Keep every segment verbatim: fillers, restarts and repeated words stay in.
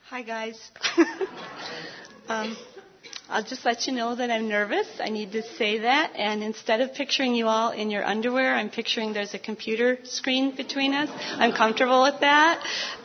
Hi, guys. um, I'll just let you know that I'm nervous. I need to say that. And instead of picturing you all in your underwear, I'm picturing there's a computer screen between us. I'm comfortable with that.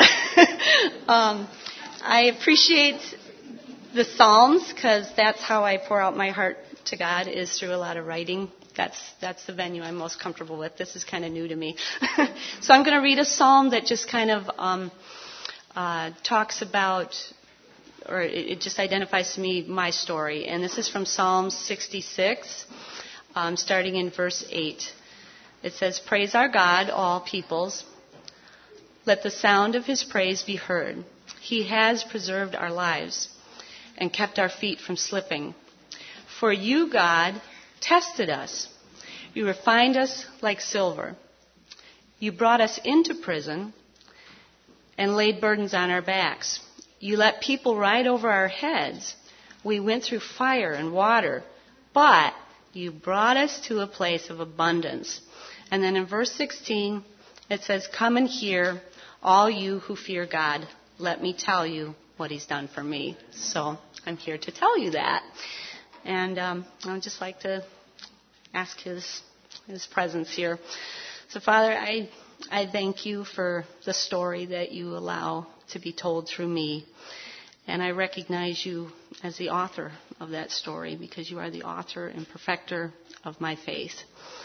um, I appreciate the Psalms because that's how I pour out my heart to God, is through a lot of writing. That's that's the venue I'm most comfortable with. This is kind of new to me. So I'm going to read a psalm that just kind of um, uh, talks about, or it, it just identifies to me my story. And this is from Psalm sixty-six, um, starting in verse eight. It says, "Praise our God, all peoples. Let the sound of his praise be heard. He has preserved our lives and kept our feet from slipping. For you, God, tested us. You refined us like silver. You brought us into prison and laid burdens on our backs. You let people ride over our heads. We went through fire and water, but you brought us to a place of abundance." And then in verse sixteen, it says, "Come and hear, all you who fear God. Let me tell you what he's done for me." So I'm here to tell you that. And um, I would just like to ask his his presence here. So, Father, I I thank you for the story that you allow to be told through me. And I recognize you as the author of that story, because you are the author and perfecter of my faith.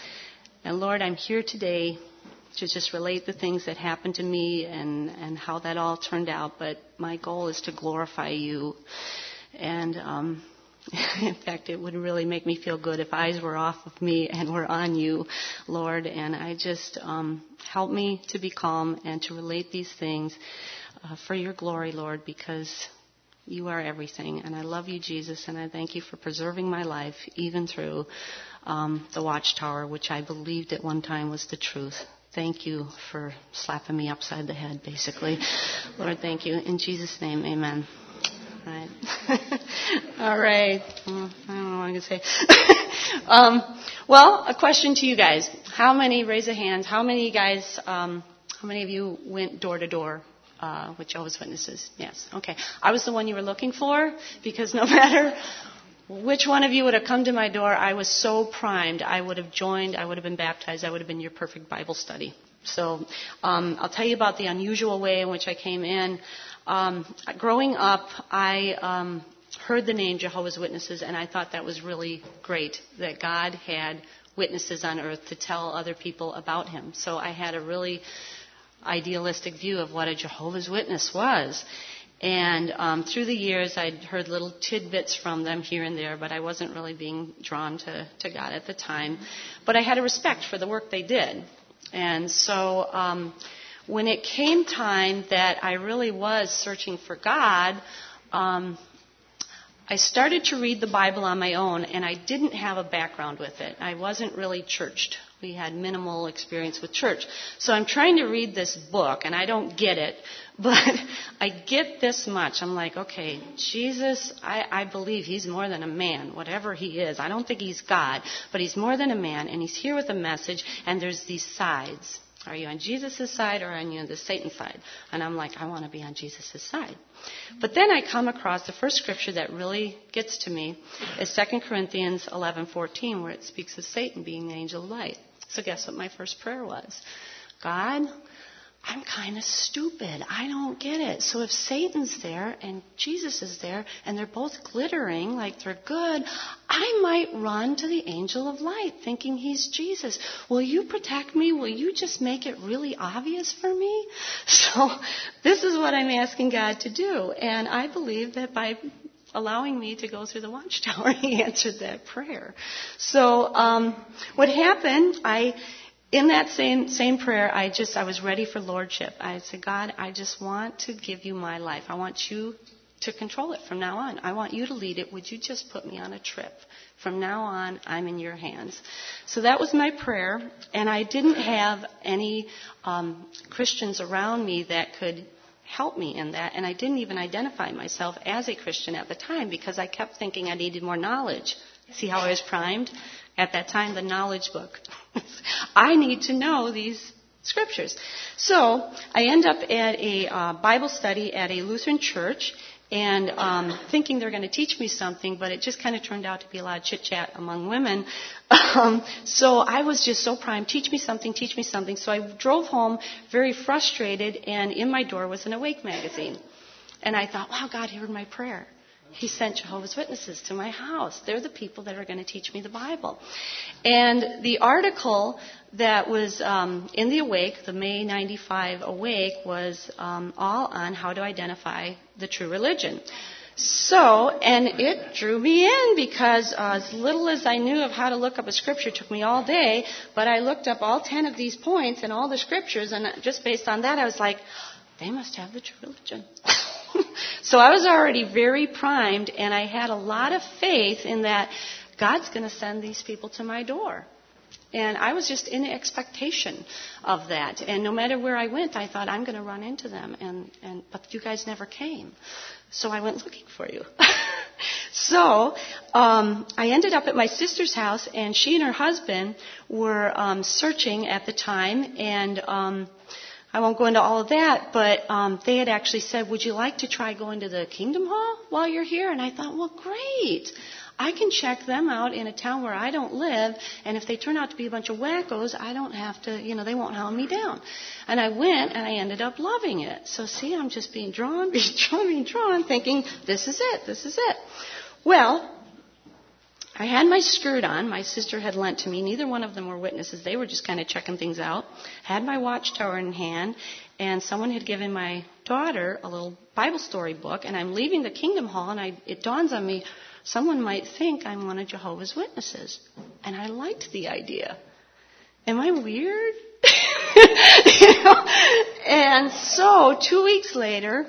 And Lord, I'm here today to just relate the things that happened to me and, and how that all turned out. But my goal is to glorify you. And um, in fact, it would really make me feel good if eyes were off of me and were on you, Lord. And I just um, help me to be calm and to relate these things uh, for your glory, Lord, because you are everything. And I love you, Jesus, and I thank you for preserving my life even through um, the Watchtower, which I believed at one time was the truth. Thank you for slapping me upside the head, basically. Lord, thank you. In Jesus' name, amen. All right. All right. Well, I don't know what I'm going to say. um, well, a question to you guys. How many, raise a hand, how many guys, um, how many of you went door to door uh, with Jehovah's Witnesses? Yes. Okay. I was the one you were looking for, because no matter which one of you would have come to my door, I was so primed. I would have joined. I would have been baptized. I would have been your perfect Bible study. So um, I'll tell you about the unusual way in which I came in. Um, growing up, I um, heard the name Jehovah's Witnesses, and I thought that was really great, that God had witnesses on earth to tell other people about him. So I had a really idealistic view of what a Jehovah's Witness was. And um, through the years, I'd heard little tidbits from them here and there, but I wasn't really being drawn to, to God at the time. But I had a respect for the work they did. And so um, when it came time that I really was searching for God, um, I started to read the Bible on my own, and I didn't have a background with it. I wasn't really churched. We had minimal experience with church. So I'm trying to read this book, and I don't get it, but I get this much. I'm like, okay, Jesus, I, I believe he's more than a man, whatever he is. I don't think he's God, but he's more than a man, and he's here with a message, and there's these sides. Are you on Jesus' side, or are you on the Satan side? And I'm like, I want to be on Jesus' side. But then I come across the first scripture that really gets to me is Second Corinthians eleven fourteen, where it speaks of Satan being the angel of light. So guess what my first prayer was? God, I'm kind of stupid. I don't get it. So if Satan's there and Jesus is there and they're both glittering like they're good, I might run to the angel of light thinking he's Jesus. Will you protect me? Will you just make it really obvious for me? So this is what I'm asking God to do. And I believe that by allowing me to go through the Watchtower, he answered that prayer. So um, what happened, I... In that same same prayer, I just I was ready for lordship. I said, God, I just want to give you my life. I want you to control it from now on. I want you to lead it. Would you just put me on a trip? From now on, I'm in your hands. So that was my prayer, and I didn't have any um, Christians around me that could help me in that, and I didn't even identify myself as a Christian at the time because I kept thinking I needed more knowledge. See how I was primed? At that time, the knowledge book. I need to know these scriptures. So I end up at a uh, Bible study at a Lutheran church, and um, thinking they're going to teach me something, but it just kind of turned out to be a lot of chit-chat among women. Um, so I was just so primed, teach me something, teach me something. So I drove home very frustrated, and in my door was an Awake magazine. And I thought, wow, God heard my prayer. He sent Jehovah's Witnesses to my house. They're the people that are going to teach me the Bible. And the article that was um, in the Awake, the May ninety-five Awake, was um, all on how to identify the true religion. So, and it drew me in because uh, as little as I knew of how to look up a scripture, it took me all day, but I looked up all ten of these points and all the scriptures, and just based on that, I was like, they must have the true religion. So I was already very primed, and I had a lot of faith in that God's going to send these people to my door. And I was just in expectation of that. And no matter where I went, I thought, I'm going to run into them. And, and but you guys never came. So I went looking for you. So um, I ended up at my sister's house, and she and her husband were um, searching at the time. And um, I won't go into all of that, but um, they had actually said, would you like to try going to the Kingdom Hall while you're here? And I thought, well, great. I can check them out in a town where I don't live, and if they turn out to be a bunch of wackos, I don't have to, you know, they won't hound me down. And I went, and I ended up loving it. So, see, I'm just being drawn, being drawn, being drawn, thinking, this is it, this is it. Well, I had my skirt on. My sister had lent to me. Neither one of them were witnesses. They were just kind of checking things out. Had my watchtower in hand, and someone had given my daughter a little Bible story book, and I'm leaving the Kingdom Hall, and I, it dawns on me, someone might think I'm one of Jehovah's Witnesses. And I liked the idea. Am I weird? You know? And so two weeks later,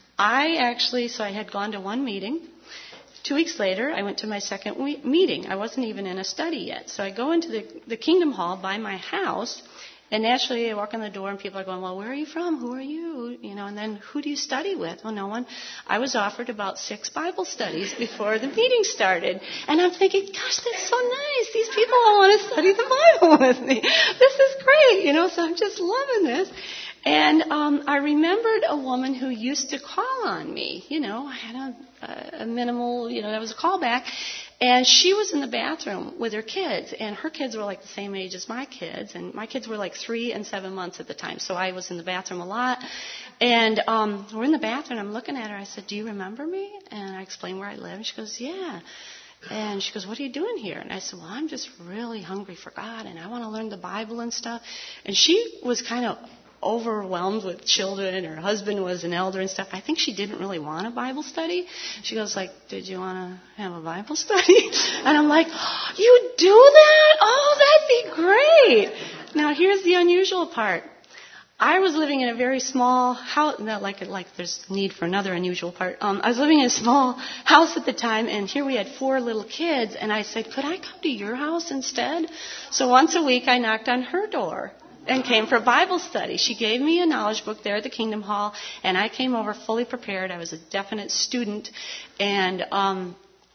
I actually, so I had gone to one meeting. Two weeks later, I went to my second we- meeting. I wasn't even in a study yet. So I go into the, the Kingdom Hall by my house, and naturally I walk in the door and people are going, well, where are you from? Who are you? You know, and then who do you study with? Oh, no one. I was offered about six Bible studies before the meeting started. And I'm thinking, gosh, that's so nice. These people all want to study the Bible with me. This is great. You know, so I'm just loving this. And um, I remembered a woman who used to call on me. You know, I had a, a minimal, you know, that was a callback. And she was in the bathroom with her kids. And her kids were like the same age as my kids. And my kids were like three and seven months at the time. So I was in the bathroom a lot. And um, we're in the bathroom. I'm looking at her. I said, do you remember me? And I explained where I live. And she goes, yeah. And she goes, what are you doing here? And I said, well, I'm just really hungry for God. And I want to learn the Bible and stuff. And she was kind of overwhelmed with children. Her husband was an elder and stuff. I think she didn't really want a Bible study. She goes like, did you want to have a Bible study? And I'm like, oh, you do that? Oh, that'd be great. Now, here's the unusual part. I was living in a very small house, not like like there's need for another unusual part. Um, I was living in a small house at the time, and here we had four little kids, and I said, could I come to your house instead? So once a week I knocked on her door and came for a Bible study. She gave me a knowledge book there at the Kingdom Hall, and I came over fully prepared. I was a definite student. And um,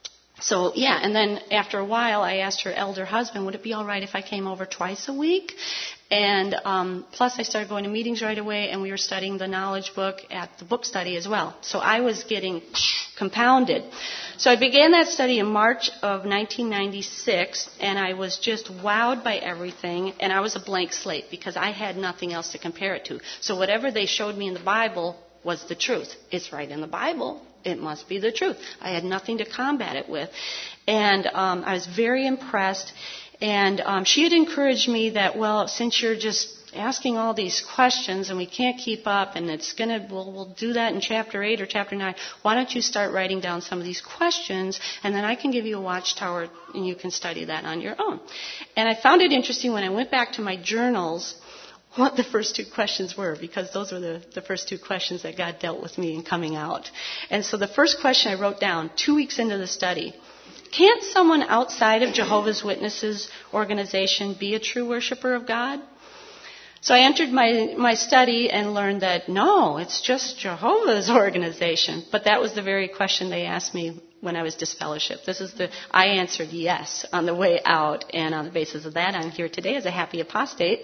so, yeah, and then after a while, I asked her elder husband, would it be all right if I came over twice a week? And um, plus, I started going to meetings right away, and we were studying the knowledge book at the book study as well. So I was getting compounded. So I began that study in March of nineteen ninety-six, and I was just wowed by everything, and I was a blank slate because I had nothing else to compare it to. So whatever they showed me in the Bible was the truth. It's right in the Bible. It must be the truth. I had nothing to combat it with. And um, I was very impressed. And um, she had encouraged me that, well, since you're just asking all these questions and we can't keep up and it's going to, we'll, we'll do that in chapter eight or chapter nine, why don't you start writing down some of these questions and then I can give you a watchtower and you can study that on your own. And I found it interesting when I went back to my journals what the first two questions were, because those were the, the first two questions that God dealt with me in coming out. And so the first question I wrote down two weeks into the study: can't someone outside of Jehovah's Witnesses organization be a true worshiper of God? So I entered my, my study and learned that, no, it's just Jehovah's organization. But that was the very question they asked me when I was disfellowshipped. This is the, I answered yes on the way out, and on the basis of that, I'm here today as a happy apostate.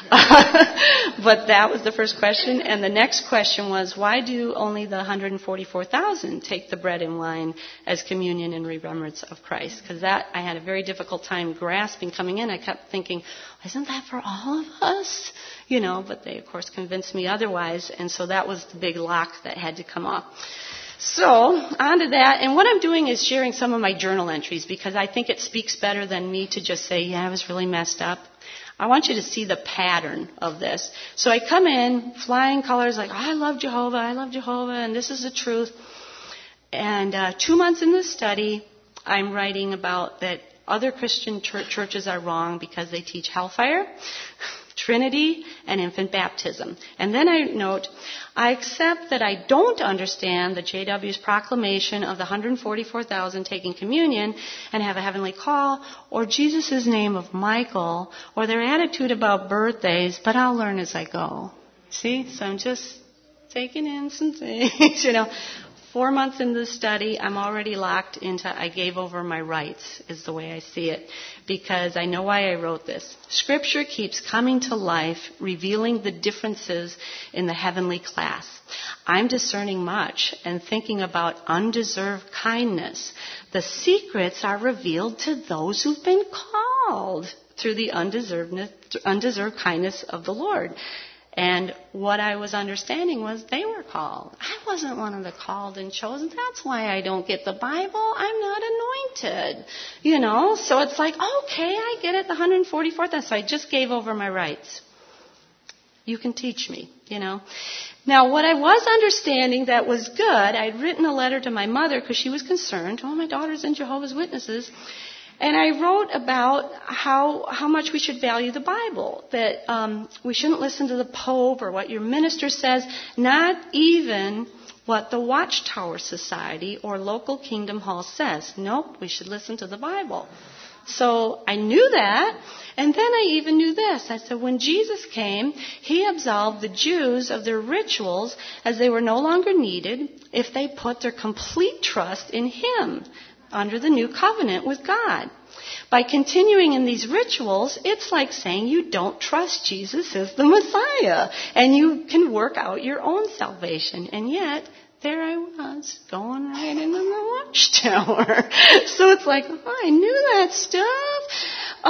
But that was the first question, and the next question was, why do only the one hundred forty-four thousand take the bread and wine as communion in remembrance of Christ? Because that, I had a very difficult time grasping coming in. I kept thinking, isn't that for all of us? You know, but they, of course, convinced me otherwise, and so that was the big lock that had to come off. So, on to that, and what I'm doing is sharing some of my journal entries because I think it speaks better than me to just say, yeah, I was really messed up. I want you to see the pattern of this. So I come in, flying colors, like, oh, I love Jehovah, I love Jehovah, and this is the truth. And uh, two months in the study, I'm writing about that other Christian ch- churches are wrong because they teach hellfire, Trinity, and infant baptism. And then I note, I accept that I don't understand the J W's proclamation of the one hundred forty-four thousand taking communion and have a heavenly call, or Jesus' name of Michael, or their attitude about birthdays, but I'll learn as I go. See? So I'm just taking in some things, you know. Four months into the study, I'm already locked into I gave over my rights, is the way I see it, because I know why I wrote this. Scripture keeps coming to life, revealing the differences in the heavenly class. I'm discerning much and thinking about undeserved kindness. The secrets are revealed to those who've been called through the undeserved, undeserved kindness of the Lord. And what I was understanding was they were called. I wasn't one of the called and chosen. That's why I don't get the Bible. I'm not anointed. You know, so it's like, okay, I get it, the one hundred forty-fourth. So I just gave over my rights. You can teach me, you know. Now, what I was understanding that was good, I'd written a letter to my mother because she was concerned. Oh, my daughter's in Jehovah's Witnesses. And I wrote about how how much we should value the Bible, that um, we shouldn't listen to the Pope or what your minister says, not even what the Watchtower Society or local Kingdom Hall says. Nope, we should listen to the Bible. So I knew that, and then I even knew this. I said, when Jesus came, he absolved the Jews of their rituals as they were no longer needed if they put their complete trust in him under the new covenant with God. By continuing in these rituals, it's like saying you don't trust Jesus as the Messiah, and you can work out your own salvation. And yet, there I was, going right into the Watchtower. So it's like, oh, I knew that stuff.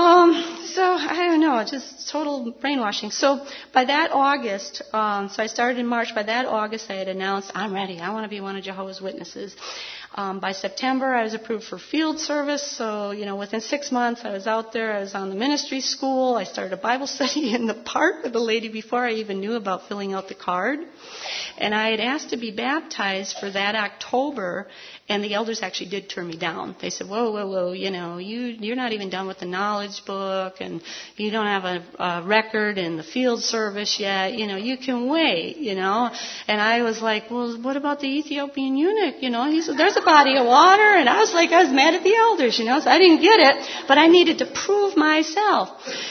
Um, so, I don't know, just total brainwashing. So, by that August, um, so I started in March, by that August I had announced, I'm ready, I want to be one of Jehovah's Witnesses. Um, by September, I was approved for field service, so, you know, within six months, I was out there. I was on the ministry school. I started a Bible study in the park with a lady before I even knew about filling out the card. And I had asked to be baptized for that October, and the elders actually did turn me down. They said, whoa, whoa, whoa, you know, you, you're not even done with the knowledge book, and you don't have a, a record in the field service yet. You know, you can wait, you know. And I was like, well, what about the Ethiopian eunuch? You know, he said, there's a body of water. And I was like, I was mad at the elders, you know, so I didn't get it, but I needed to prove myself.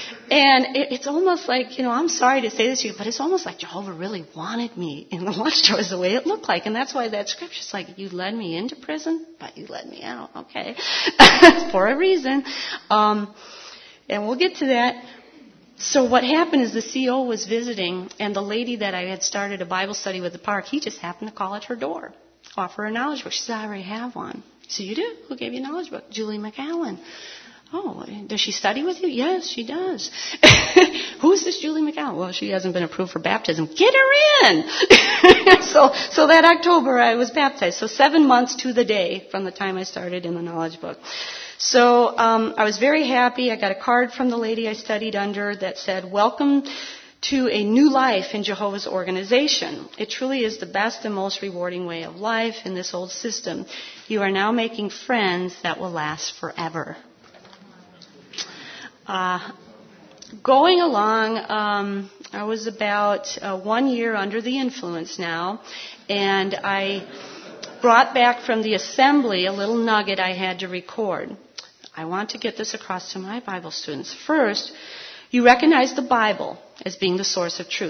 And it, it's almost like, you know, I'm sorry to say this to you, but it's almost like Jehovah really wanted me in the Watchtower is the way it looked like. And that's why that scripture's like, you led me into prison, but you led me out. Okay. For a reason. Um, and we'll get to that. So what happened is the C O was visiting, and the lady that I had started a Bible study with at the park, he just happened to call at her door, offer her a knowledge book. She said, I already have one. So you do? Who gave you a knowledge book? Julie McAllen. Oh, does she study with you? Yes, she does. Who's this Julie McAllen? Well, she hasn't been approved for baptism. Get her in! so, so that October I was baptized. So seven months to the day from the time I started in the knowledge book. So um, I was very happy. I got a card from the lady I studied under that said, welcome to a new life in Jehovah's organization. It truly is the best and most rewarding way of life in this old system. You are now making friends that will last forever. Uh, going along, um, I was about uh, one year under the influence now, and I brought back from the assembly a little nugget I had to record. I want to get this across to my Bible students. First, you recognize the Bible as being the source of truth.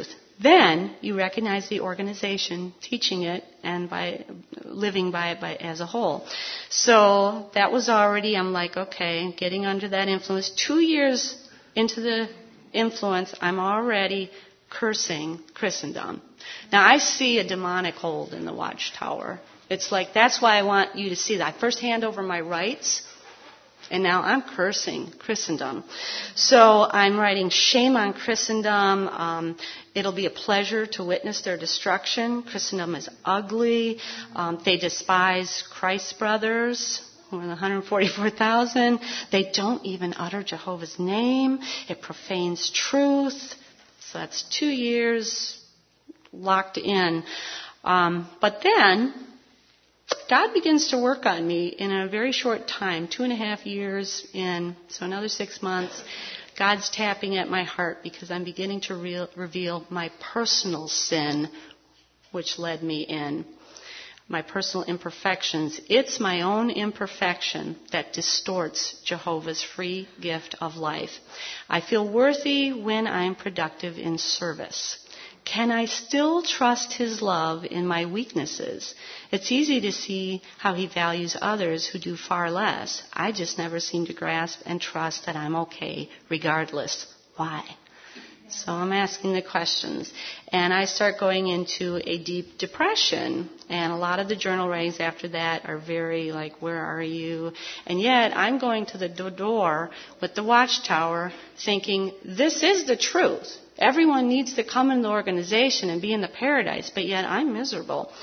Then you recognize the organization teaching it and by living by it by, as a whole. So that was already, I'm like, okay, getting under that influence. Two years into the influence, I'm already cursing Christendom. Now I see a demonic hold in the Watchtower. It's like, that's why I want you to see that. I first hand over my rights, and now I'm cursing Christendom. So I'm writing shame on Christendom. Um, it'll be a pleasure to witness their destruction. Christendom is ugly. Um, they despise Christ's brothers, more than one hundred forty-four thousand. They don't even utter Jehovah's name. It profanes truth. So that's two years locked in. Um, but then God begins to work on me in a very short time, two and a half years in, so another six months. God's tapping at my heart because I'm beginning to re- reveal my personal sin, which led me in. My personal imperfections. It's my own imperfection that distorts Jehovah's free gift of life. I feel worthy when I'm productive in service. Can I still trust His love in my weaknesses? It's easy to see how He values others who do far less. I just never seem to grasp and trust that I'm okay regardless. Why? So I'm asking the questions. And I start going into a deep depression. And a lot of the journal writings after that are very like, where are you? And yet I'm going to the door with the Watchtower thinking, this is the truth. Everyone needs to come in the organization and be in the paradise, but yet I'm miserable.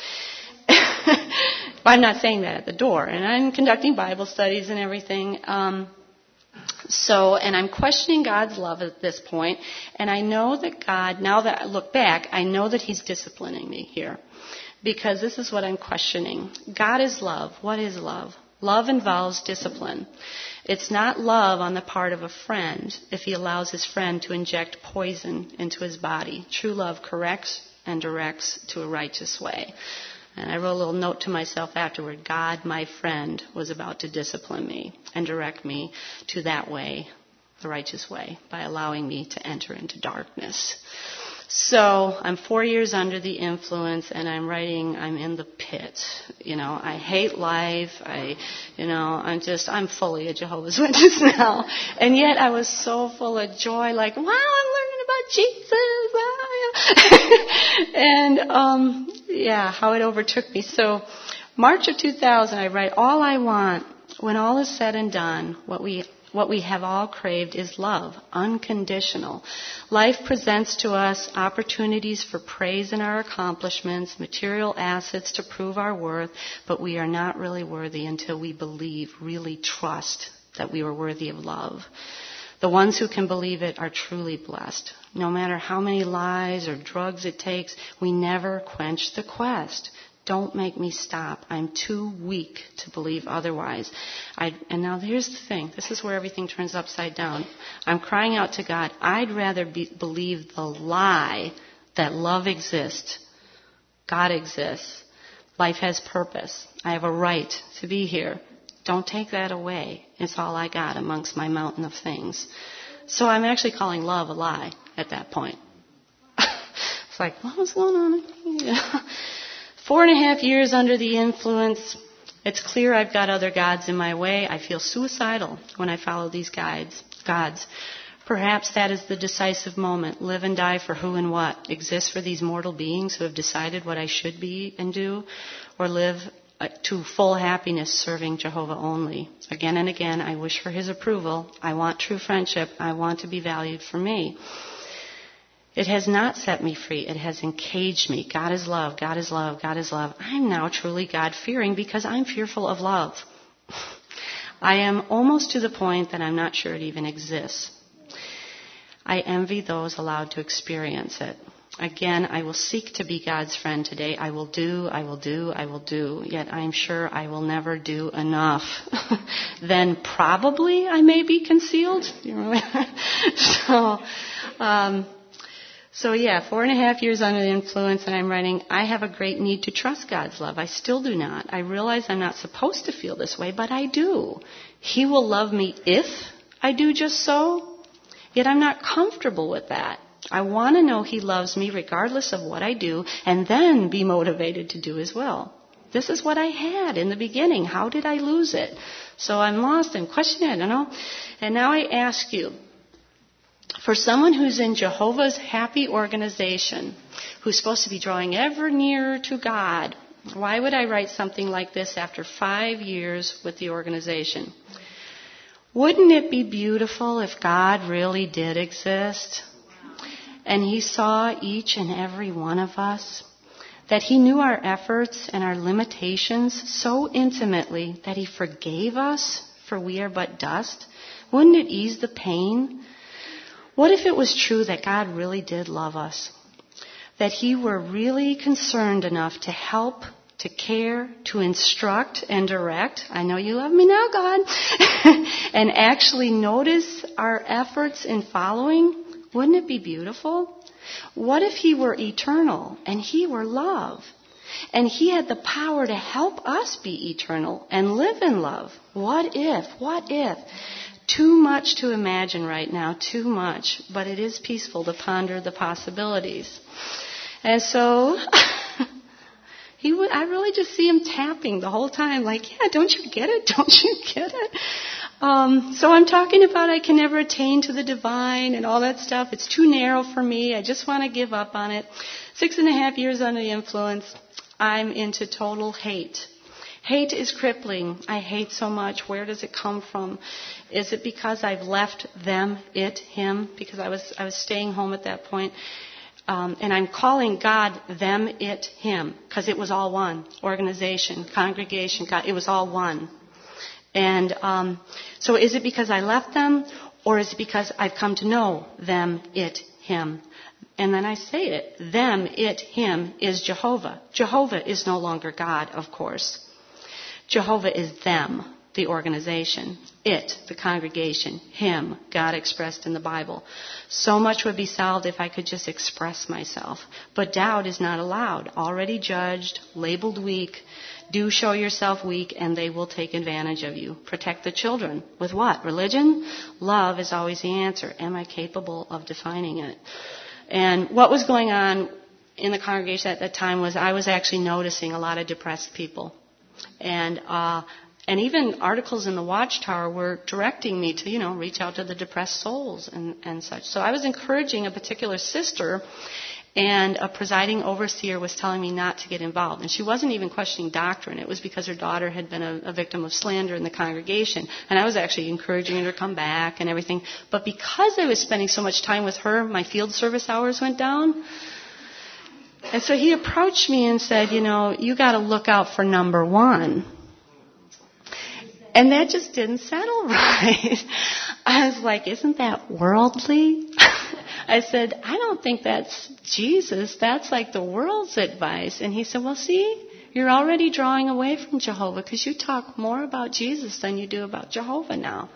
I'm not saying that at the door. And I'm conducting Bible studies and everything. Um, so, and I'm questioning God's love at this point. And I know that God, now that I look back, I know that He's disciplining me here. Because this is what I'm questioning. God is love. What is love? Love involves discipline. It's not love on the part of a friend if he allows his friend to inject poison into his body. True love corrects and directs to a righteous way. And I wrote a little note to myself afterward. God, my friend, was about to discipline me and direct me to that way, the righteous way, by allowing me to enter into darkness. So I'm four years under the influence, and I'm writing, I'm in the pit. You know, I hate life. I, you know, I'm just, I'm fully a Jehovah's Witness now. And yet I was so full of joy, like, wow, I'm learning about Jesus. Wow. and, um, yeah, how it overtook me. So March of two thousand, I write, all I want, when all is said and done, what we What we have all craved is love, unconditional. Life presents to us opportunities for praise in our accomplishments, material assets to prove our worth, but we are not really worthy until we believe, really trust that we are worthy of love. The ones who can believe it are truly blessed. No matter how many lies or drugs it takes, we never quench the quest. Don't make me stop. I'm too weak to believe otherwise. I, and now here's the thing. This is where everything turns upside down. I'm crying out to God, I'd rather be, believe the lie that love exists, God exists, life has purpose. I have a right to be here. Don't take that away. It's all I got amongst my mountain of things. So I'm actually calling love a lie at that point. It's like, what was going on here? Four and a half years under the influence, it's clear I've got other gods in my way. I feel suicidal when I follow these guides, gods. Perhaps that is the decisive moment. Live and die for who and what exists for these mortal beings who have decided what I should be and do, or live to full happiness serving Jehovah only. Again and again, I wish for His approval. I want true friendship. I want to be valued for me. It has not set me free. It has encaged me. God is love. God is love. God is love. I'm now truly God-fearing because I'm fearful of love. I am almost to the point that I'm not sure it even exists. I envy those allowed to experience it. Again, I will seek to be God's friend today. I will do, I will do, I will do. Yet I am sure I will never do enough. Then probably I may be concealed. so, um, So yeah, four and a half years under the influence, and I'm writing, I have a great need to trust God's love. I still do not. I realize I'm not supposed to feel this way, but I do. He will love me if I do just so. Yet I'm not comfortable with that. I want to know He loves me regardless of what I do, and then be motivated to do His will. This is what I had in the beginning. How did I lose it? So I'm lost and questioning it, you know. And now I ask you, for someone who's in Jehovah's happy organization, who's supposed to be drawing ever nearer to God, why would I write something like this after five years with the organization? Wouldn't it be beautiful if God really did exist? And He saw each and every one of us? That He knew our efforts and our limitations so intimately that He forgave us, for we are but dust? Wouldn't it ease the pain? What if it was true that God really did love us? That He were really concerned enough to help, to care, to instruct and direct. I know you love me now, God. And actually notice our efforts in following. Wouldn't it be beautiful? What if He were eternal and He were love? And He had the power to help us be eternal and live in love. What if? What if? Too much to imagine right now, too much. But it is peaceful to ponder the possibilities. And so he would, I really just see Him tapping the whole time, like, yeah, don't you get it? Don't you get it? Um, so I'm talking about I can never attain to the divine and all that stuff. It's too narrow for me. I just want to give up on it. Six and a half years under the influence, I'm into total hate. Hate is crippling. I hate so much. Where does it come from? Is it because I've left them, it, him? Because I was I was staying home at that point. Um, and I'm calling God them, it, him. Because it was all one. Organization, congregation, God, it was all one. And um, so is it because I left them, or is it because I've come to know them, it, him? And then I say it. Them, it, him is Jehovah. Jehovah is no longer God, of course. Jehovah is them, the organization. It, the congregation. Him, God expressed in the Bible. So much would be solved if I could just express myself. But doubt is not allowed. Already judged, labeled weak. Do show yourself weak and they will take advantage of you. Protect the children. With what? Religion? Love is always the answer. Am I capable of defining it? And what was going on in the congregation at that time was I was actually noticing a lot of depressed people. And uh, and even articles in the Watchtower were directing me to, you know, reach out to the depressed souls and, and such. So I was encouraging a particular sister, and a presiding overseer was telling me not to get involved. And she wasn't even questioning doctrine. It was because her daughter had been a, a victim of slander in the congregation. And I was actually encouraging her to come back and everything. But because I was spending so much time with her, my field service hours went down. And so he approached me and said, you know, you got to look out for number one. And that just didn't settle right. I was like, isn't that worldly? I said, I don't think that's Jesus. That's like the world's advice. And he said, well, see, you're already drawing away from Jehovah because you talk more about Jesus than you do about Jehovah now.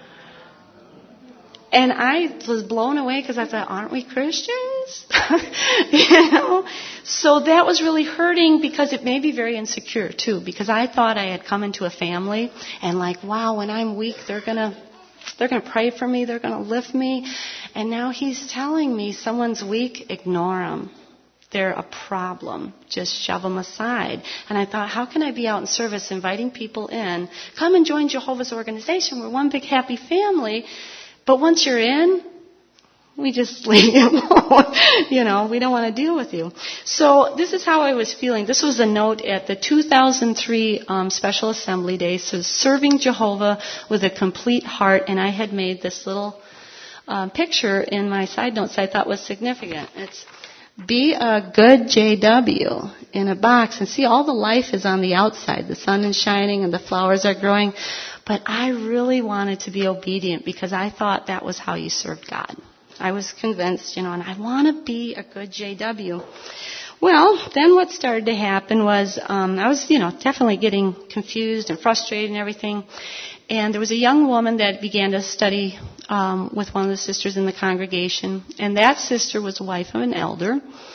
And I was blown away because I thought, aren't we Christians? You know? So that was really hurting because it made me very insecure too, because I thought I had come into a family and like, wow, when I'm weak, they're going to they're going to pray for me, they're going to lift me. And now he's telling me someone's weak, ignore them. They're a problem. Just shove them aside. And I thought, how can I be out in service inviting people in? Come and join Jehovah's organization. We're one big happy family. But once you're in, we just leave you alone. You know, we don't want to deal with you. So this is how I was feeling. This was a note at the two thousand three um, Special Assembly Day. So serving Jehovah with a complete heart. And I had made this little uh, picture in my side notes I thought was significant. It's be a good J W in a box. And see, all the life is on the outside. The sun is shining and the flowers are growing. But I really wanted to be obedient because I thought that was how you served God. I was convinced, you know, and I want to be a good J W. Well, then what started to happen was um, I was, you know, definitely getting confused and frustrated and everything. And there was a young woman that began to study um, with one of the sisters in the congregation. And that sister was the wife of an elder.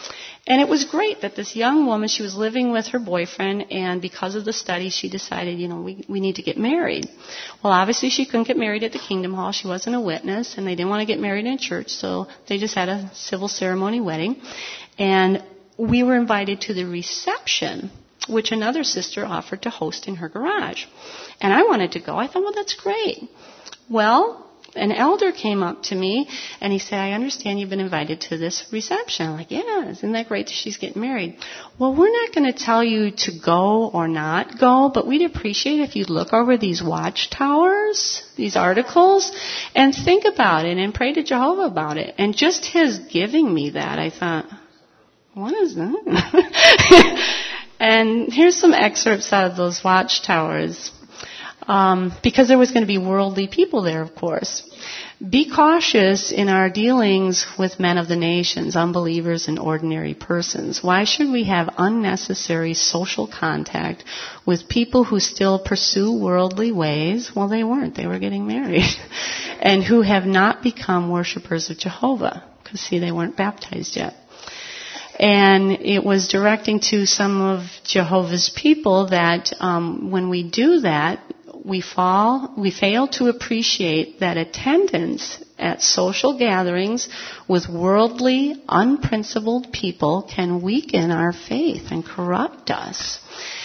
And it was great that this young woman, she was living with her boyfriend, and because of the study, she decided, you know, we, we need to get married. Well, obviously she couldn't get married at the Kingdom Hall. She wasn't a witness, and they didn't want to get married in church, so they just had a civil ceremony wedding. And we were invited to the reception, which another sister offered to host in her garage. And I wanted to go. I thought, well, that's great. Well, an elder came up to me, and he said, I understand you've been invited to this reception. I'm like, yeah, isn't that great that she's getting married? Well, we're not going to tell you to go or not go, but we'd appreciate if you'd look over these watchtowers, these articles, and think about it and pray to Jehovah about it. And just his giving me that, I thought, what is that? And here's some excerpts out of those watchtowers. Um, because there was going to be worldly people there, of course. Be cautious in our dealings with men of the nations, unbelievers and ordinary persons. Why should we have unnecessary social contact with people who still pursue worldly ways? Well, they weren't. They were getting married. And who have not become worshipers of Jehovah. Because, see, they weren't baptized yet. And it was directing to some of Jehovah's people that um, when we do that, we fall, we fail to appreciate that attendance at social gatherings with worldly, unprincipled people can weaken our faith and corrupt us.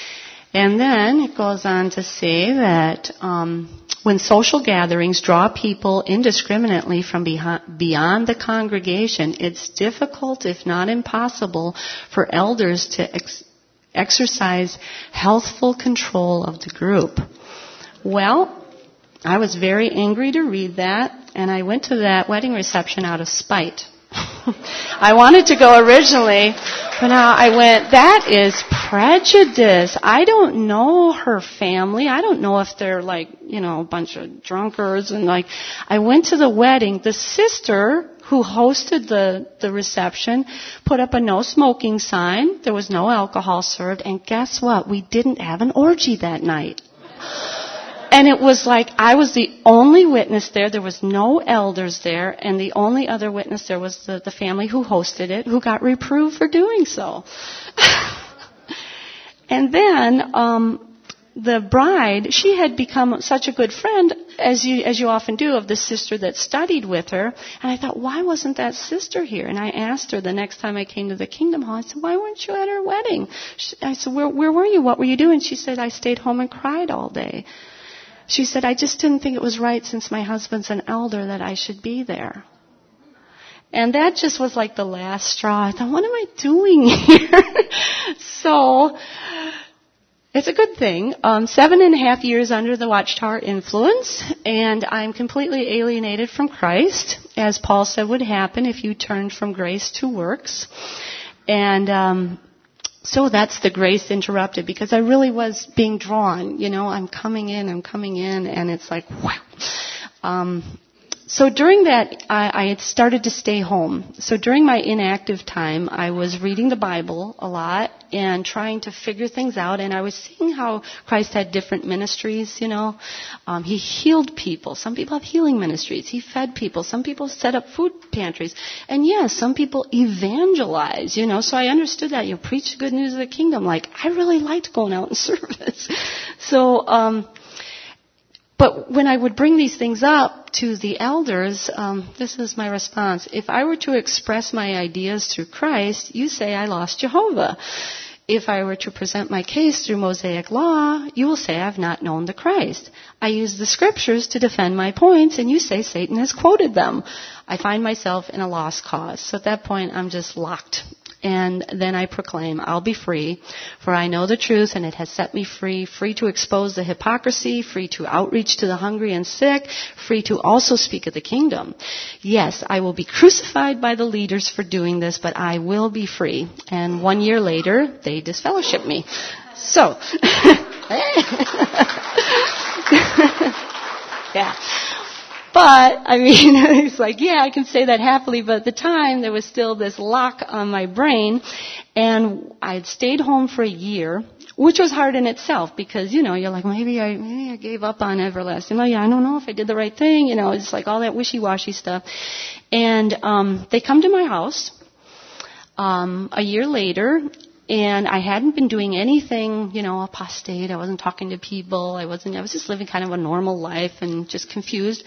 And then it goes on to say that um, when social gatherings draw people indiscriminately from behind, beyond the congregation, it's difficult, if not impossible, for elders to ex- exercise healthful control of the group. Well, I was very angry to read that, and I went to that wedding reception out of spite. I wanted to go originally, but now I went, that is prejudice. I don't know her family. I don't know if they're like, you know, a bunch of drunkards. And like, I went to the wedding. The sister who hosted the, the reception put up a no smoking sign. There was no alcohol served. And guess what? We didn't have an orgy that night. And it was like I was the only witness there. There was no elders there. And the only other witness there was the, the family who hosted it, who got reproved for doing so. And then um, the bride, she had become such a good friend, as you as you often do, of the sister that studied with her. And I thought, why wasn't that sister here? And I asked her the next time I came to the Kingdom Hall, I said, why weren't you at her wedding? She, I said, where, where were you? What were you doing? She said, I stayed home and cried all day. She said, I just didn't think it was right since my husband's an elder that I should be there. And that just was like the last straw. I thought, what am I doing here? So, it's a good thing. Um, seven and a half years under the Watchtower influence, and I'm completely alienated from Christ, as Paul said would happen if you turned from grace to works. And, um, So that's the grace interrupted, because I really was being drawn. You know, I'm coming in, I'm coming in, and it's like, wow. Um, so during that, I, I had started to stay home. So during my inactive time, I was reading the Bible a lot and trying to figure things out. And I was seeing how Christ had different ministries, you know. Um, he healed people. Some people have healing ministries. He fed people. Some people set up food pantries. And yes, some people evangelize, you know. So I understood that. You know, preach the good news of the kingdom. Like, I really liked going out in service. So, um, But when I would bring these things up to the elders, um, this is my response. If I were to express my ideas through Christ, you say I lost Jehovah. If I were to present my case through Mosaic law, you will say I've not known the Christ. I use the scriptures to defend my points, and you say Satan has quoted them. I find myself in a lost cause. So at that point, I'm just locked. And then I proclaim, I'll be free, for I know the truth, and it has set me free, free to expose the hypocrisy, free to outreach to the hungry and sick, free to also speak of the kingdom. Yes, I will be crucified by the leaders for doing this, but I will be free. And one year later, they disfellowship me. So, yeah. But, I mean, it's like, yeah, I can say that happily, but at the time, there was still this lock on my brain, and I had stayed home for a year, which was hard in itself, because, you know, you're like, maybe I maybe I gave up on everlasting. Well, yeah, I don't know if I did the right thing, you know, it's like all that wishy-washy stuff. And um, they come to my house. um, a year later, and I hadn't been doing anything, you know, apostate. I wasn't talking to people. I wasn't. I was just living kind of a normal life and just confused.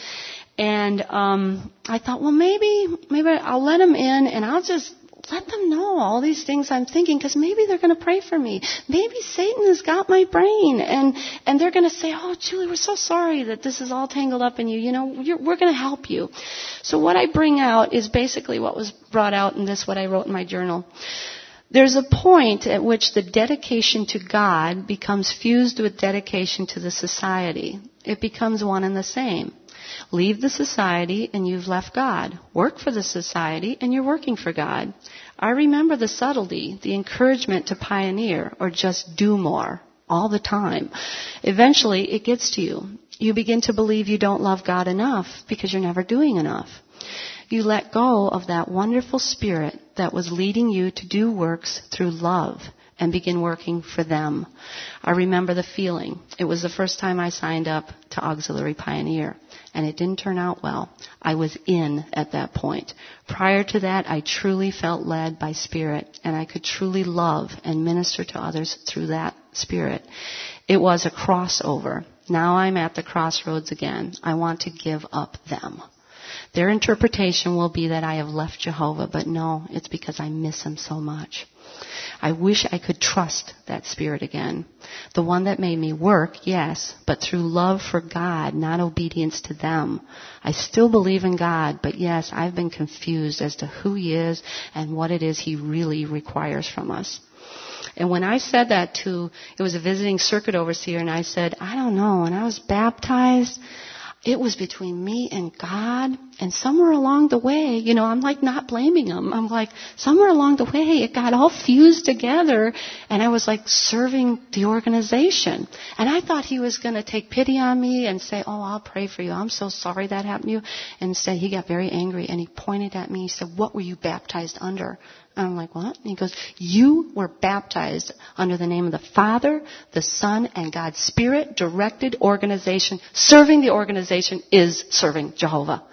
And um, I thought, well, maybe, maybe I'll let them in, and I'll just let them know all these things I'm thinking, because maybe they're going to pray for me. Maybe Satan has got my brain, and and they're going to say, oh, Julie, we're so sorry that this is all tangled up in you. You know, you're, we're going to help you. So what I bring out is basically what was brought out in this, what I wrote in my journal. There's a point at which the dedication to God becomes fused with dedication to the society. It becomes one and the same. Leave the society and you've left God. Work for the society and you're working for God. I remember the subtlety, the encouragement to pioneer or just do more all the time. Eventually it gets to you. You begin to believe you don't love God enough because you're never doing enough. You let go of that wonderful spirit that was leading you to do works through love and begin working for them. I remember the feeling. It was the first time I signed up to Auxiliary Pioneer, and it didn't turn out well. I was in at that point. Prior to that, I truly felt led by Spirit, and I could truly love and minister to others through that Spirit. It was a crossover. Now I'm at the crossroads again. I want to give up them. Their interpretation will be that I have left Jehovah, but no, it's because I miss him so much. I wish I could trust that Spirit again. The one that made me work, yes, but through love for God, not obedience to them. I still believe in God, but yes, I've been confused as to who he is and what it is he really requires from us. And when I said that to, it was a visiting circuit overseer, and I said, I don't know, when I was baptized, it was between me and God, and somewhere along the way, you know, I'm like not blaming him. I'm like, somewhere along the way, it got all fused together, and I was like serving the organization. And I thought he was going to take pity on me and say, oh, I'll pray for you. I'm so sorry that happened to you. And instead, he got very angry, and he pointed at me. He said, what were you baptized under? And I'm like, what? And he goes, you were baptized under the name of the Father, the Son, and God's Spirit-directed organization. Serving the organization is serving Jehovah.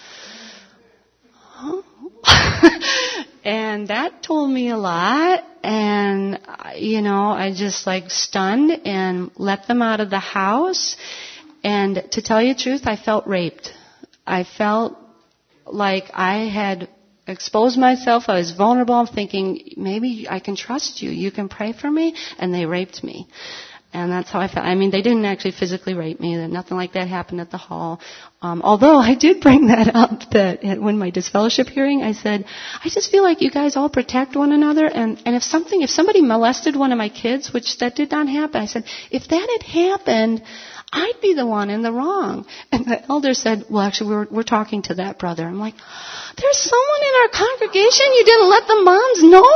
Huh? And that told me a lot. And, you know, I just like stunned and let them out of the house. And to tell you the truth, I felt raped. I felt like I had exposed myself. I was vulnerable. I'm thinking, maybe I can trust you. You can pray for me. And they raped me. And that's how I felt. I mean, they didn't actually physically rape me. Nothing like that happened at the hall. Um, although I did bring that up that at, when my disfellowship hearing, I said, I just feel like you guys all protect one another. And, and if something, if somebody molested one of my kids, which that did not happen, I said, if that had happened, I'd be the one in the wrong. And the elder said, well, actually, we're, we're talking to that brother. I'm like, there's someone in our congregation you didn't let the moms know?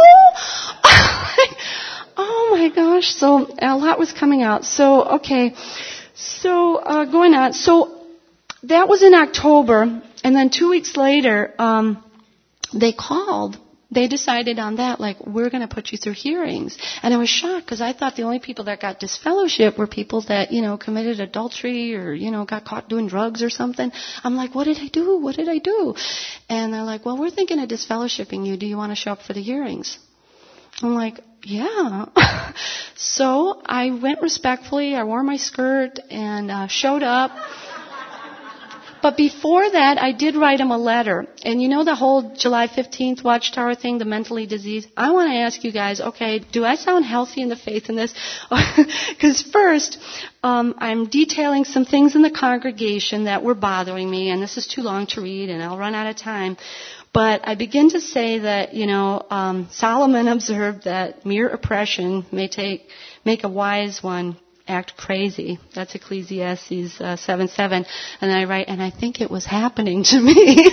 Oh my gosh. So a lot was coming out. So, okay. So, uh, going on. So that was in October. And then two weeks later, um, they called. They decided on that, like, we're going to put you through hearings. And I was shocked because I thought the only people that got disfellowship were people that, you know, committed adultery or, you know, got caught doing drugs or something. I'm like, what did I do? What did I do? And they're like, well, we're thinking of disfellowshipping you. Do you want to show up for the hearings? I'm like, yeah. So I went respectfully. I wore my skirt and uh, showed up. But before that, I did write him a letter. And you know the whole July fifteenth Watchtower thing, the mentally diseased? I want to ask you guys, okay, do I sound healthy in the faith in this? Because first, um, I'm detailing some things in the congregation that were bothering me, and this is too long to read, and I'll run out of time. But I begin to say that, you know, um, Solomon observed that mere oppression may take make a wise one act crazy. That's Ecclesiastes uh, seven seven. And I write, and I think it was happening to me.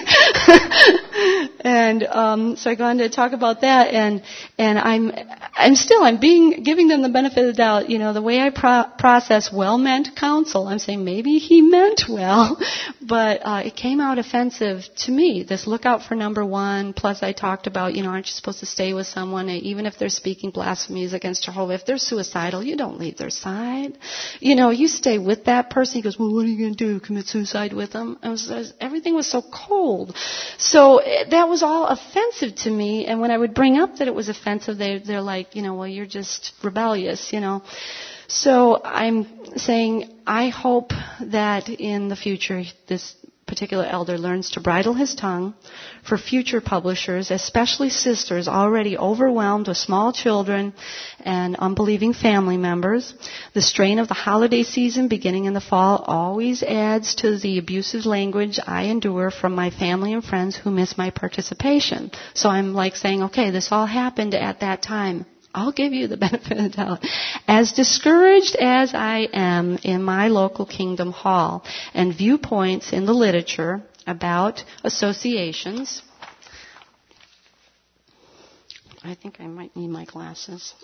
And um, so I go on to talk about that, and and I'm I'm still I'm being giving them the benefit of the doubt. You know, the way I pro- process well-meant counsel, I'm saying maybe he meant well, but uh, it came out offensive to me. This look out for number one. Plus, I talked about, you know, aren't you supposed to stay with someone even if they're speaking blasphemies against Jehovah? If they're suicidal, you don't leave their side. suicide? You know, you stay with that person. He goes, well, what are you going to do? Commit suicide with them? I was, I was, everything was so cold. So that was all offensive to me. And when I would bring up that it was offensive, they, they're like, you know, well, you're just rebellious, you know. So I'm saying I hope that in the future this particular elder learns to bridle his tongue for future publishers, especially sisters already overwhelmed with small children and unbelieving family members. The strain of the holiday season beginning in the fall always adds to the abusive language I endure from my family and friends who miss my participation. So I'm like saying, okay, this all happened at that time. I'll give you the benefit of the doubt. As discouraged as I am in my local kingdom hall and viewpoints in the literature about associations, I think I might need my glasses.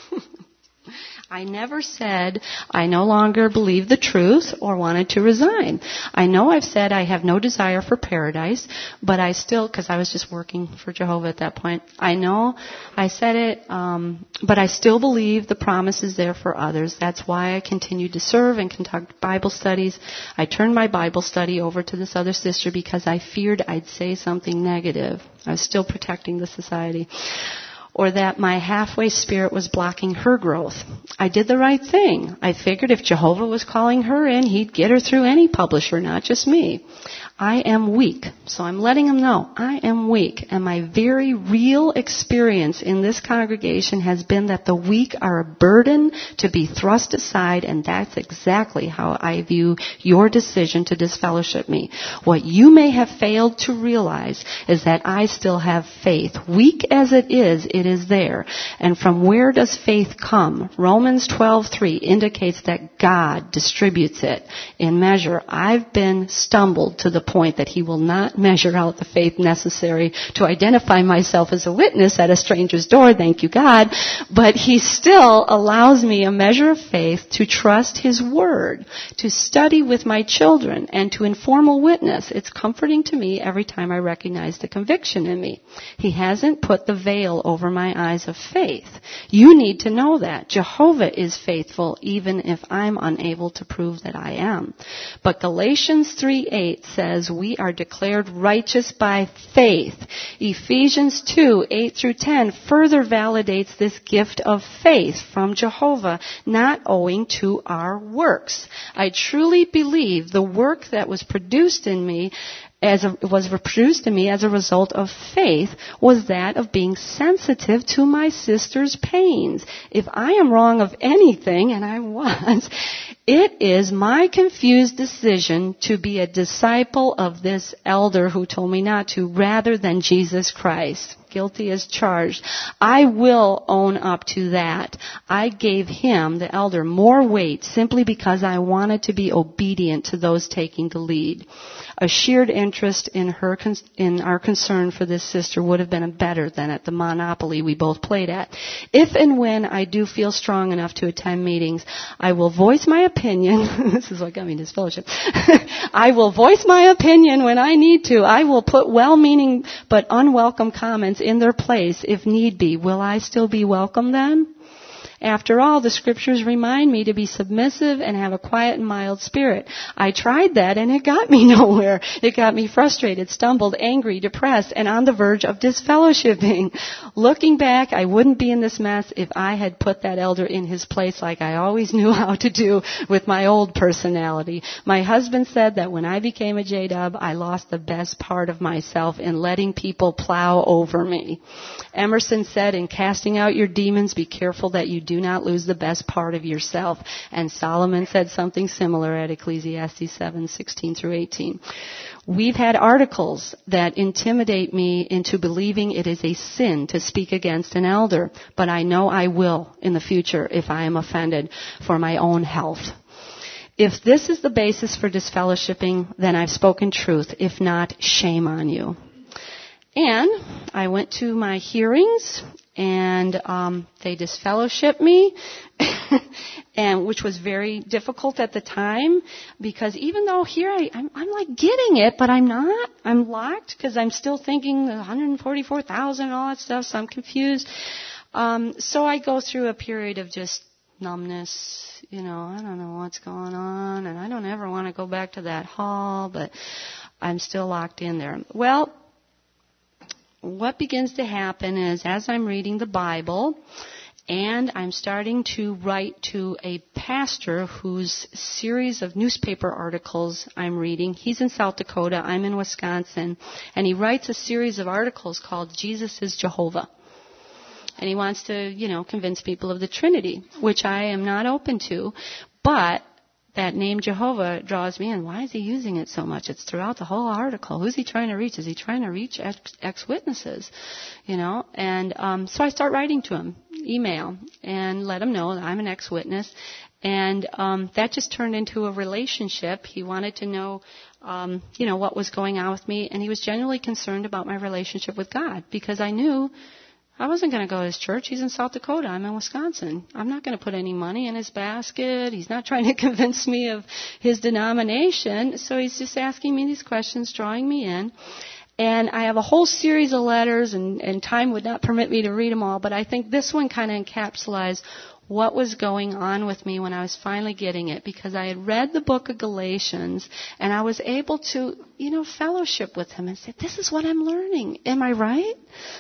I never said I no longer believe the truth or wanted to resign. I know I've said I have no desire for paradise, but I still, because I was just working for Jehovah at that point, I know I said it, um, but I still believe the promise is there for others. That's why I continued to serve and conduct Bible studies. I turned my Bible study over to this other sister because I feared I'd say something negative. I was still protecting the society. Or that my halfway spirit was blocking her growth. I did the right thing. I figured if Jehovah was calling her in, he'd get her through any publisher, not just me. I am weak, so I'm letting him know I am weak. And my very real experience in this congregation has been that the weak are a burden to be thrust aside, and that's exactly how I view your decision to disfellowship me. What you may have failed to realize is that I still have faith. Weak as it is, it is there. And from where does faith come? Romans twelve three indicates that God distributes it in measure. I've been stumbled to the point that he will not measure out the faith necessary to identify myself as a witness at a stranger's door, thank you God, but he still allows me a measure of faith to trust his word, to study with my children, and to informal witness. It's comforting to me every time I recognize the conviction in me. He hasn't put the veil over my eyes of faith. You need to know that. Jehovah is faithful even if I'm unable to prove that I am. But Galatians three eight says we are declared righteous by faith. Ephesians two eight through ten further validates this gift of faith from Jehovah, not owing to our works. I truly believe the work that was produced in me as a, was produced in me as a result of faith was that of being sensitive to my sister's pains. If I am wrong of anything, and I was, it is my confused decision to be a disciple of this elder who told me not to, rather than Jesus Christ. Guilty as charged. I will own up to that. I gave him, the elder, more weight simply because I wanted to be obedient to those taking the lead. A shared interest in her, in our concern for this sister would have been better than at the Monopoly we both played at. If and when I do feel strong enough to attend meetings, I will voice my opinion. This is what got me to this fellowship. I will voice my opinion when I need to. I will put well-meaning but unwelcome comments in their place if need be. Will I still be welcome then? After all, the scriptures remind me to be submissive and have a quiet and mild spirit. I tried that and it got me nowhere. It got me frustrated, stumbled, angry, depressed, and on the verge of disfellowshipping. Looking back, I wouldn't be in this mess if I had put that elder in his place like I always knew how to do with my old personality. My husband said that when I became a J W, I lost the best part of myself in letting people plow over me. Emerson said, in casting out your demons, be careful that you do not lose the best part of yourself. And Solomon said something similar at Ecclesiastes seven sixteen through eighteen. We've had articles that intimidate me into believing it is a sin to speak against an elder, but I know I will in the future if I am offended for my own health. If this is the basis for disfellowshipping, then I've spoken truth. If not, shame on you. And I went to my hearings, and um, they disfellowshipped me, and which was very difficult at the time, because even though here I, I'm, I'm like getting it, but I'm not. I'm locked because I'm still thinking one hundred forty-four thousand and all that stuff, so I'm confused. Um, so I go through a period of just numbness, you know, I don't know what's going on, and I don't ever want to go back to that hall, but I'm still locked in there. Well, what begins to happen is as I'm reading the Bible, and I'm starting to write to a pastor whose series of newspaper articles I'm reading. He's in South Dakota, I'm in Wisconsin, and he writes a series of articles called Jesus is Jehovah. And he wants to, you know, convince people of the Trinity, which I am not open to, but that name Jehovah draws me in. Why is he using it so much? It's throughout the whole article. Who's he trying to reach? Is he trying to reach ex- ex-witnesses? You know, and um, so I start writing to him, email, and let him know that I'm an ex-witness. And um, that just turned into a relationship. He wanted to know, um, you know, what was going on with me, and he was genuinely concerned about my relationship with God, because I knew I wasn't going to go to his church. He's in South Dakota. I'm in Wisconsin. I'm not going to put any money in his basket. He's not trying to convince me of his denomination. So he's just asking me these questions, drawing me in. And I have a whole series of letters, and, and time would not permit me to read them all, but I think this one kind of encapsulates what was going on with me when I was finally getting it, because I had read the book of Galatians, and I was able to, you know, fellowship with him and say, this is what I'm learning. Am I right?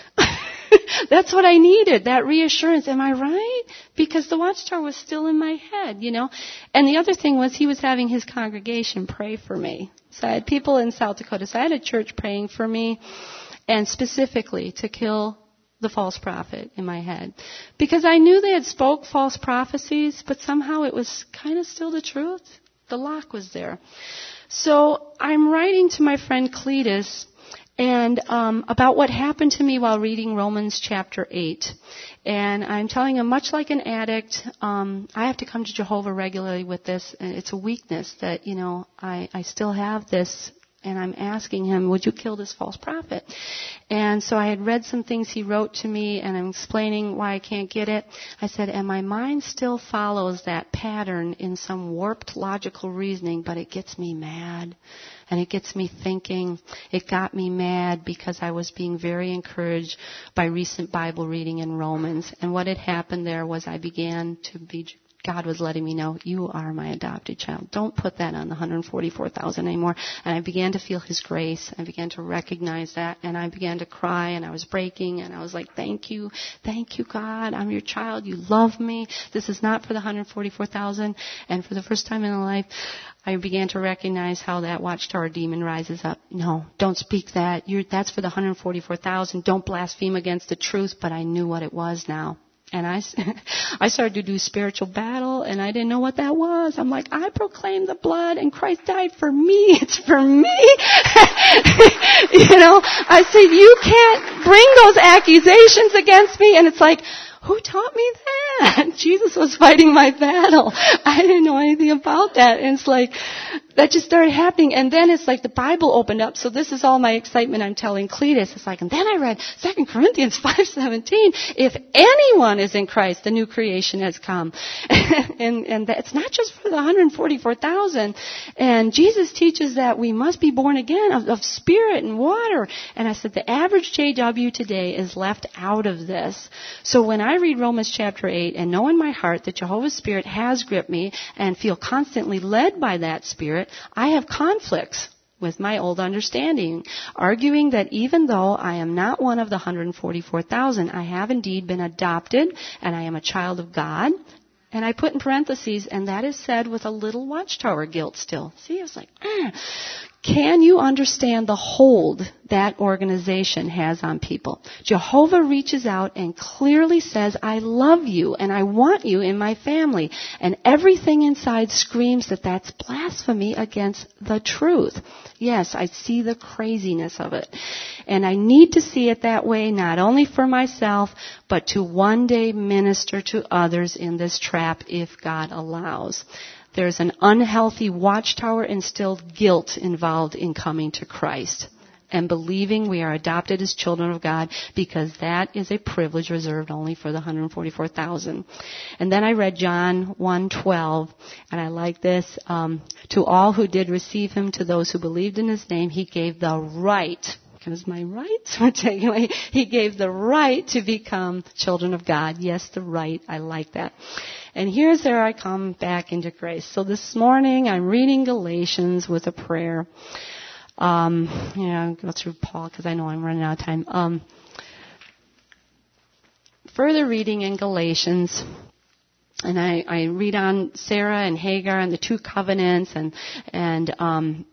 That's what I needed, that reassurance. Am I right? Because the Watchtower was still in my head, you know. And the other thing was he was having his congregation pray for me. So I had people in South Dakota. So I had a church praying for me, and specifically to kill the false prophet in my head. Because I knew they had spoke false prophecies, but somehow it was kind of still the truth. The lock was there. So I'm writing to my friend Cletus and um, about what happened to me while reading Romans chapter eight. And I'm telling him, much like an addict, um, I have to come to Jehovah regularly with this. And it's a weakness that, you know, I, I still have this. And I'm asking him, would you kill this false prophet? And so I had read some things he wrote to me, and I'm explaining why I can't get it. I said, and my mind still follows that pattern in some warped logical reasoning, but it gets me mad. And it gets me thinking. It got me mad because I was being very encouraged by recent Bible reading in Romans. And what had happened there was I began to be... God was letting me know, you are my adopted child. Don't put that on the one hundred forty-four thousand anymore. And I began to feel his grace. I began to recognize that. And I began to cry, and I was breaking. And I was like, thank you. Thank you, God. I'm your child. You love me. This is not for the one hundred forty-four thousand. And for the first time in my life, I began to recognize how that Watchtower demon rises up. No, don't speak that. You're, that's for the one hundred forty-four thousand. Don't blaspheme against the truth. But I knew what it was now. And I, I started to do spiritual battle, and I didn't know what that was. I'm like, I proclaim the blood, and Christ died for me. It's for me. You know, I said, you can't bring those accusations against me. And it's like, who taught me that? Jesus was fighting my battle. I didn't know anything about that. And it's like, that just started happening. And then it's like the Bible opened up. So this is all my excitement I'm telling Cletus. It's like, and then I read Second Corinthians five seventeen. If anyone is in Christ, the new creation has come. and and that's not just for the one hundred forty-four thousand. And Jesus teaches that we must be born again of, of spirit and water. And I said, the average J W today is left out of this. So when I read Romans chapter eight and know in my heart that Jehovah's Spirit has gripped me and feel constantly led by that Spirit, I have conflicts with my old understanding, arguing that even though I am not one of the one hundred forty-four thousand, I have indeed been adopted and I am a child of God. And I put in parentheses, and that is said with a little Watchtower guilt still. See, I was like, ah. Can you understand the hold that organization has on people? Jehovah reaches out and clearly says, I love you and I want you in my family. And everything inside screams that that's blasphemy against the truth. Yes, I see the craziness of it. And I need to see it that way, not only for myself, but to one day minister to others in this trap if God allows. There's an unhealthy Watchtower instilled guilt involved in coming to Christ and believing we are adopted as children of God, because that is a privilege reserved only for the one hundred forty-four thousand. And then I read John one twelve, and I like this. Um, to all who did receive him, to those who believed in his name, he gave the right because my rights were taken away. He gave the right to become children of God. Yes, the right. I like that. And here's where I come back into grace. So this morning I'm reading Galatians with a prayer. Um, yeah, I'll go through Paul because I know I'm running out of time. Um, further reading in Galatians, and I, I read on Sarah and Hagar and the two covenants, and and um,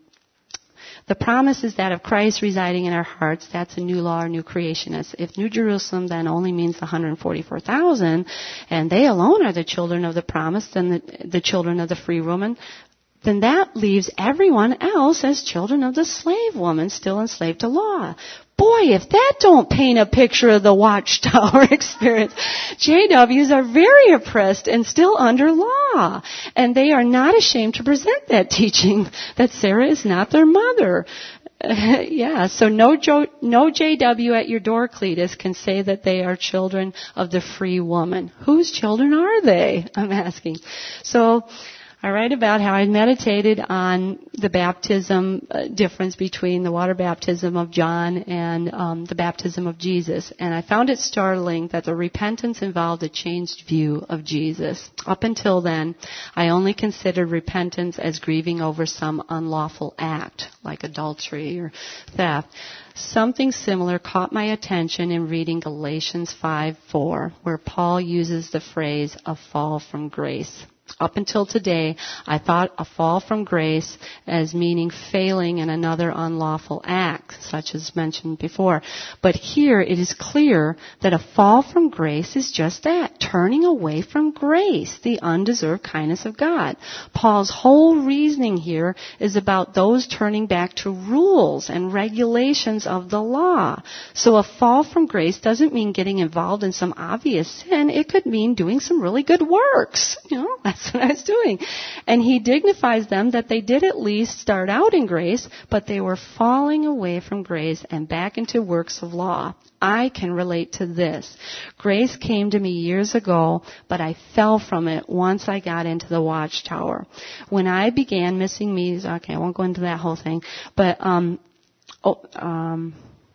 the promise is that of Christ residing in our hearts. That's a new law or new creation. As if New Jerusalem then only means the one hundred forty-four thousand, and they alone are the children of the promise, then the, the children of the free woman, then that leaves everyone else as children of the slave woman, still enslaved to law. Boy, if that don't paint a picture of the Watchtower experience. J Ws are very oppressed and still under law. And they are not ashamed to present that teaching that Sarah is not their mother. Uh, yeah, so no, jo- no J W at your door, Cletus, can say that they are children of the free woman. Whose children are they? I'm asking. So, I write about how I meditated on the baptism uh, difference between the water baptism of John and um, the baptism of Jesus. And I found it startling that the repentance involved a changed view of Jesus. Up until then, I only considered repentance as grieving over some unlawful act, like adultery or theft. Something similar caught my attention in reading Galatians five four, where Paul uses the phrase, a fall from grace. Up until today, I thought a fall from grace as meaning failing in another unlawful act, such as mentioned before. But here it is clear that a fall from grace is just that, turning away from grace, the undeserved kindness of God. Paul's whole reasoning here is about those turning back to rules and regulations of the law. So a fall from grace doesn't mean getting involved in some obvious sin. It could mean doing some really good works. You know, that's what I was doing. And he dignifies them that they did at least start out in grace, but they were falling away from grace and back into works of law. I can relate to this. Grace came to me years ago, but I fell from it once I got into the Watchtower. When I began missing me, okay, I won't go into that whole thing, but um, oh, um,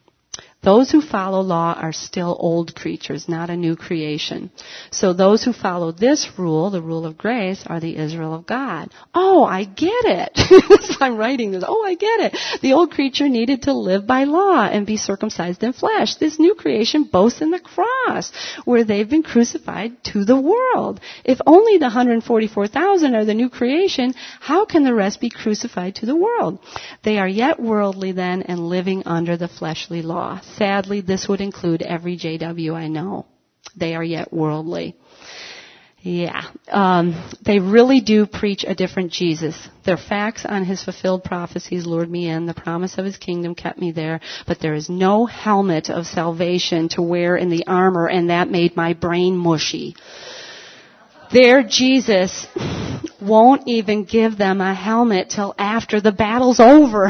those who follow law are still old creatures, not a new creation. So those who follow this rule, the rule of grace, are the Israel of God. Oh, I get it. So I'm writing this. Oh, I get it. The old creature needed to live by law and be circumcised in flesh. This new creation boasts in the cross, where they've been crucified to the world. If only the one hundred forty-four thousand are the new creation, how can the rest be crucified to the world? They are yet worldly then and living under the fleshly law. Sadly, this would include every J W I know. They are yet worldly. Yeah. Um, they really do preach a different Jesus. Their facts on his fulfilled prophecies lured me in. The promise of his kingdom kept me there. But there is no helmet of salvation to wear in the armor, and that made my brain mushy. Their Jesus won't even give them a helmet till after the battle's over.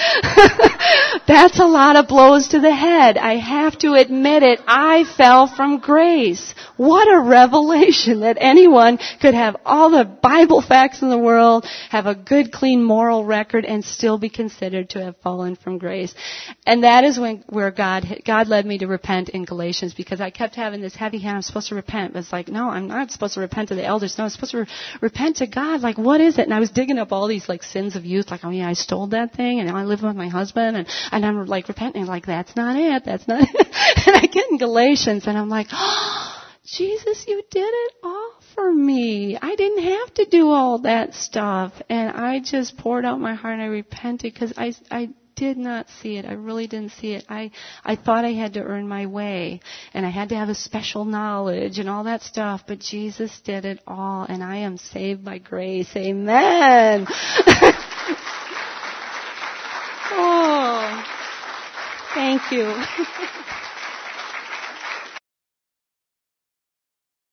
That's a lot of blows to the head. I have to admit it. I fell from grace. What a revelation that anyone could have all the Bible facts in the world, have a good, clean moral record, and still be considered to have fallen from grace. And that is when where God God led me to repent in Galatians, because I kept having this heavy hand. I'm supposed to repent. But it's like, no, I'm not supposed to repent to the elders. No, I'm supposed to re- repent to God. Like, what is it? And I was digging up all these like sins of youth. Like, oh yeah, I stole that thing, and now I live with my husband, and and I'm like repenting. Like, that's not it. That's not it. And I get in Galatians, and I'm like, oh, Jesus, you did it all for me. I didn't have to do all that stuff. And I just poured out my heart and I repented because I, I did not see it. I really didn't see it. I, I thought I had to earn my way and I had to have a special knowledge and all that stuff. But Jesus did it all, and I am saved by grace. Amen. Oh, thank you.